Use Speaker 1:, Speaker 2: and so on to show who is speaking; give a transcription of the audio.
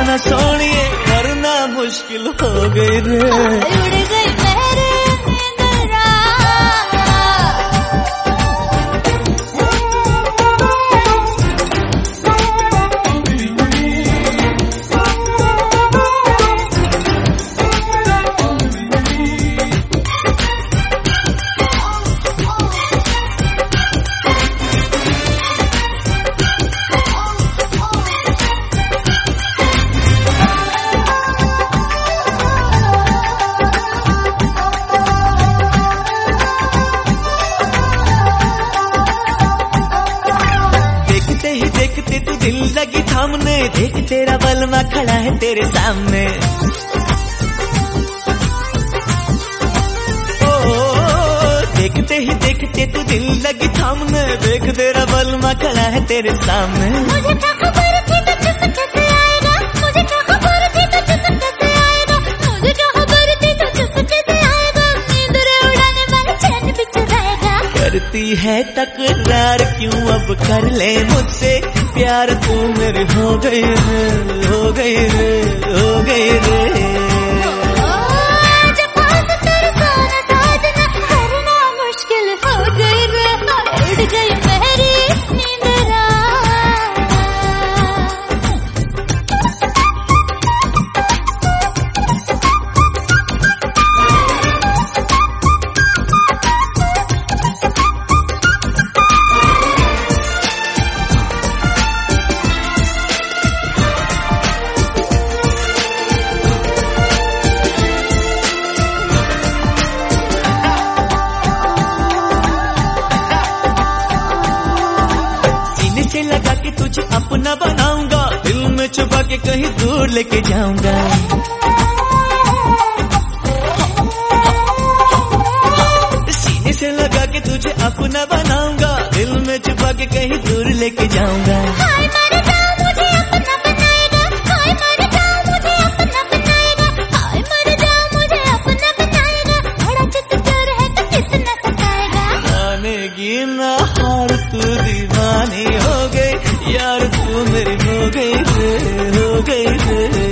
Speaker 1: ना सोनिए वरना मुश्किल हो गई रे।
Speaker 2: उड़ गई मेरी नींदरा।
Speaker 1: देखते तू दिल लगी थामने, देख तेरा बलमा खड़ा है तेरे सामने। ओ देखते ही देखते तू दिल लगी थामने, देख तेरा बलमा खड़ा है तेरे सामने।
Speaker 2: मुझे क्या खबर थी तो चुप कैसे आएगा, मुझे क्या खबर थी तो चुप कैसे आएगा, मुझे क्या खबर थी तो चुप कैसे आएगा, नींद रे उड़ाने वाला चैन भी चुराएगा।
Speaker 1: करती है तकरार क्यों अब कर ले मुझसे प्यार, तू मेरी हो गई रे, हो गई रे, हो गई रे।
Speaker 2: जब बात तेरे सोना साजना करना मुश्किल हो गई रे। उड़ गई मेरी नींदरा।
Speaker 1: से लगा के तुझे अपना बनाऊंगा, दिल में छुपा के कहीं दूर लेके जाऊंगा। सीने से लगा के तुझे अपना बनाऊंगा, दिल में छुपा के कहीं दूर लेके जाऊंगा।
Speaker 2: हाय मर जाओ मुझे अपना बनाएगा, हाय मर जाओ मुझे अपना बनाएगा, हाय मर जाओ मुझे अपना बनाएगा। बड़ा चित चोर है तो कितना सताएगा।
Speaker 1: मानेगी ना हार तू दीवानी हो गई यार, तू मेरी हो गई रे, हो गई रे।